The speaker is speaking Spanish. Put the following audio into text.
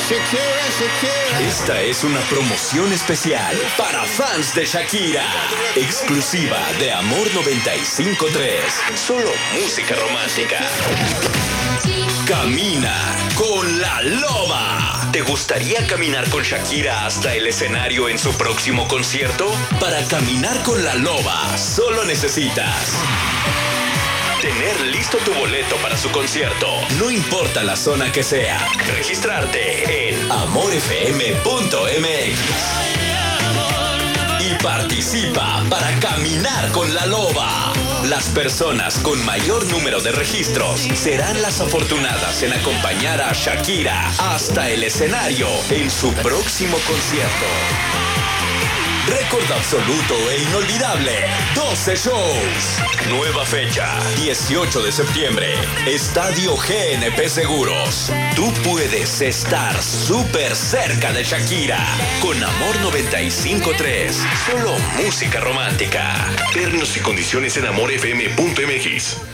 Shakira, Shakira. Esta es una promoción especial para fans de Shakira. Exclusiva de Amor 95.3. Solo música romántica. Camina con la Loba. ¿Te gustaría caminar con Shakira hasta el escenario en su próximo concierto? Para caminar con la Loba, solo necesitas tener listo tu boleto para su concierto, no importa la zona que sea. Registrarte en amorfm.mx y participa para caminar con la Loba. Las personas con mayor número de registros serán las afortunadas en acompañar a Shakira hasta el escenario en su próximo concierto. Récord absoluto e inolvidable. 12 shows. Nueva fecha. 18 de septiembre. Estadio GNP Seguros. Tú puedes estar súper cerca de Shakira. Con Amor 95.3. Solo música romántica. Términos y condiciones en amorfm.mx.